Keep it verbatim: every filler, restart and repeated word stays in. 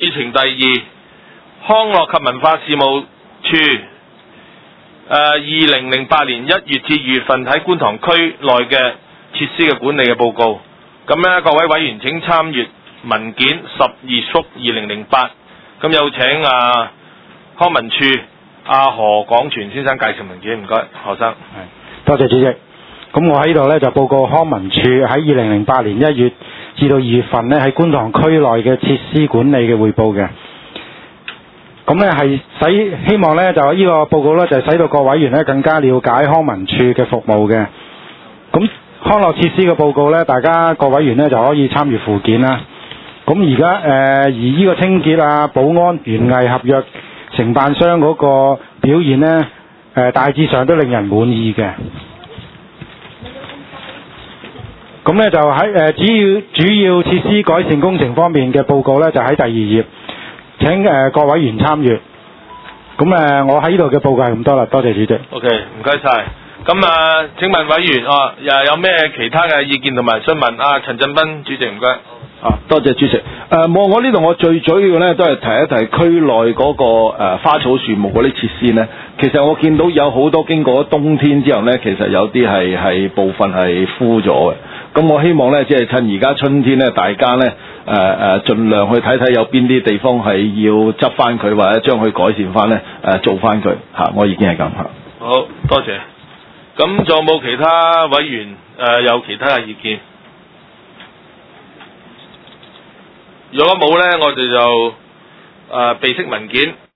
議程第二，康樂及文化事務處誒二零零八年一月至二月份喺觀塘區內嘅設施嘅管理嘅報告。咁呢，各位委員請參閱文件十二叔二零零八。咁有請啊康文署阿何廣全先生介紹文件，唔該，何生。 係，多謝主席。咁我喺呢度呢，就報告康文署喺二零零八年一月至到二月份呢，喺觀塘區內嘅設施管理嘅匯報嘅。咁呢係使希望呢，就呢個報告呢，就使到各委員呢更加了解康文署嘅服務嘅。咁康樂設施嘅報告呢，大家各委員呢就可以參與附件啦。咁而家誒而呢個清潔啊、保安、園藝合約承辦商嗰個表現呢，誒、呃、大致上都令人滿意嘅。咁呢就喺誒、呃、主要主要設施改善工程方面嘅報告呢，就喺第二頁。請誒、呃、各委員參閱。咁誒、呃，我喺呢度嘅報告係咁多啦，多謝主席。 OK，唔該晒。咁啊，請問委員啊，又有咩其他嘅意見同埋詢問？啊，陳振彬主席，唔該。 啊，多謝主席。誒、呃，我我呢度我最主要咧都係提一提區內嗰、那個、呃、花草樹木嗰啲設施呢。其實我見到有好多經過冬天之後呢，其實有啲係係部分係枯咗嘅。咁我希望呢，即係趁而家春天呢，大家呢，誒、呃、誒，盡量去睇睇有邊啲地方係要執翻佢，或者將佢改善翻呢，誒、呃、做翻佢嚇。我意見係咁嚇。 好多謝。咁仲有冇其他委員誒、呃、有其他嘅意見？如果冇呢，我哋就誒備悉文件。